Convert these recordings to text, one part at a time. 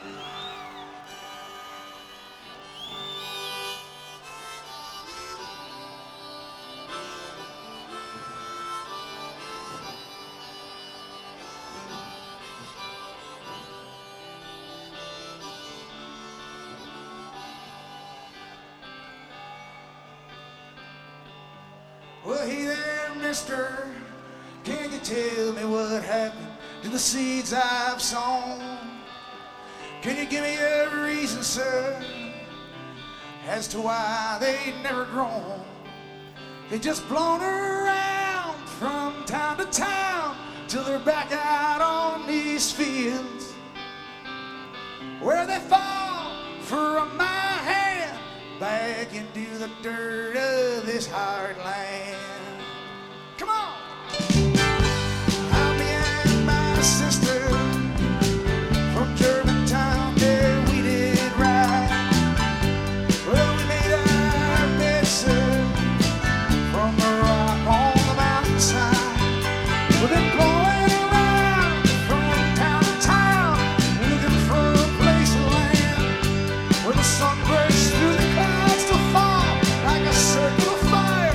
Well, hey there, mister, can you tell me what happened to the seeds I've sown? Can you give me a reason, sir, as to why they never grown? They just blown around from town to town till they're back out on these fields, where they fall from my hand back into the dirt of this hard land. Come on! I'm me and my sister from Germantown, there we did ride. Well, we made our bed, sir, from the rock on the mountainside. We've been blowing around from town to town, looking for a place to land where the sun breaks through the clouds to fall like a circle of fire,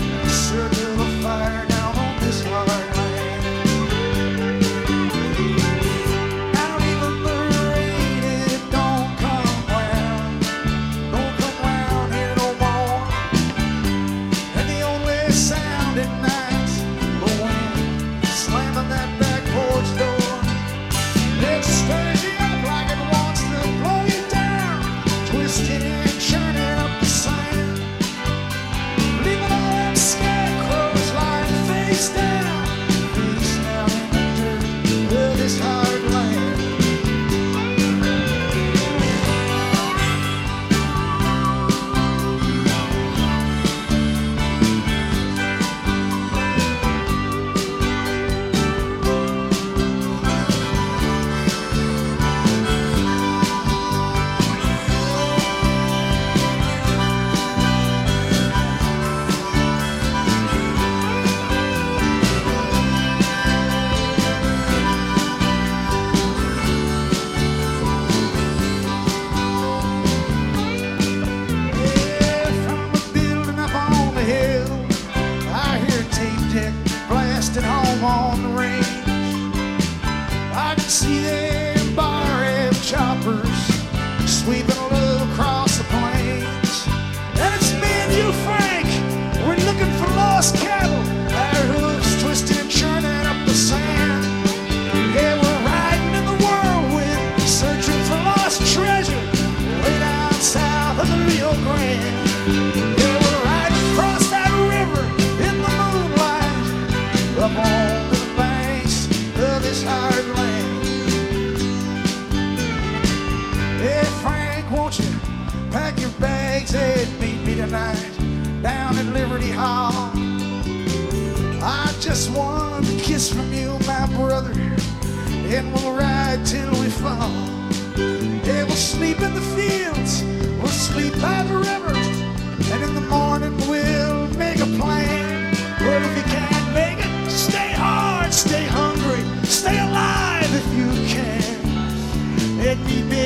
down on this hard land. Now even the rain, it don't come round here no more. And the only sound at night's the wind slamming that back porch door. It stirs you up like it wants to blow you down, twisting and churning up the sand, leaving all them scarecrows lying face down in the dirt of this hard land. Blasting home on the range, I can see them bar-head choppers sweeping a little across the plains. And it's me and you, Frank, we're looking for lost cattle, our hooves twisting and churning up the sand. Yeah, we're riding in the whirlwind, searching for lost treasure way down south of the Rio Grande. Yeah, we're riding across that river in the moonlight, up on the banks of this hard land. Hey, Frank, won't you pack your bags and meet me tonight down at Liberty Hall? I just want a kiss from you, my brother, and we'll ride till we fall. Yeah, we'll sleep in the fields, we'll sleep by the river, and in the morning we'll make a plan. But if you can't make it, stay hard, stay hungry, stay alive if you can. Let me be